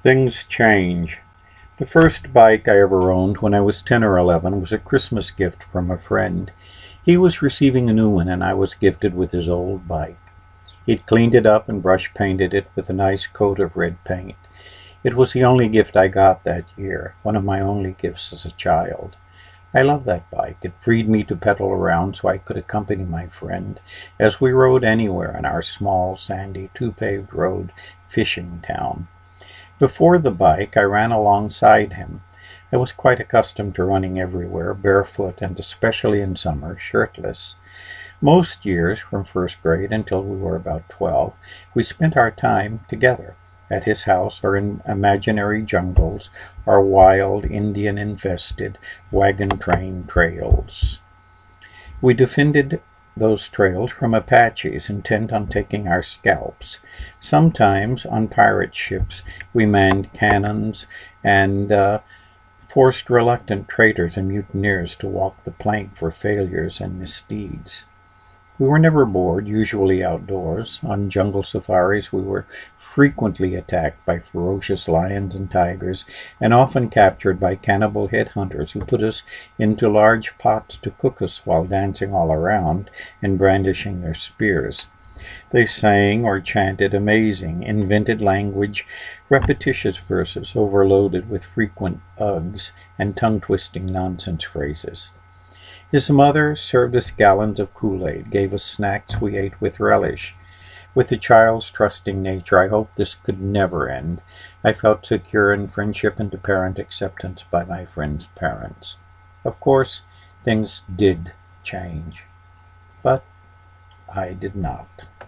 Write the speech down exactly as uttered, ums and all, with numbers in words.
Things change. The first bike I ever owned when I was ten or eleven was a Christmas gift from a friend. He was receiving a new one and I was gifted with his old bike. He'd cleaned it up and brush painted it with a nice coat of red paint. It was the only gift I got that year, one of my only gifts as a child. I loved that bike. It freed me to pedal around so I could accompany my friend as we rode anywhere in our small, sandy, two-paved road fishing town. Before the bike, I ran alongside him. I was quite accustomed to running everywhere, barefoot and especially in summer, shirtless. Most years, from first grade until we were about twelve, we spent our time together, at his house or in imaginary jungles or wild, Indian-infested, wagon-train trails. We defended those trails from Apaches intent on taking our scalps. Sometimes, on pirate ships, we manned cannons and uh, forced reluctant traders and mutineers to walk the plank for failures and misdeeds. We were never bored, usually outdoors. On jungle safaris, we were frequently attacked by ferocious lions and tigers, and often captured by cannibal headhunters who put us into large pots to cook us while dancing all around and brandishing their spears. They sang or chanted amazing, invented language, repetitious verses overloaded with frequent ughs and tongue-twisting nonsense phrases. His mother served us gallons of Kool-Aid, gave us snacks we ate with relish. With the child's trusting nature, I hoped this could never end. I felt secure in friendship and apparent acceptance by my friend's parents. Of course, things did change, but I did not.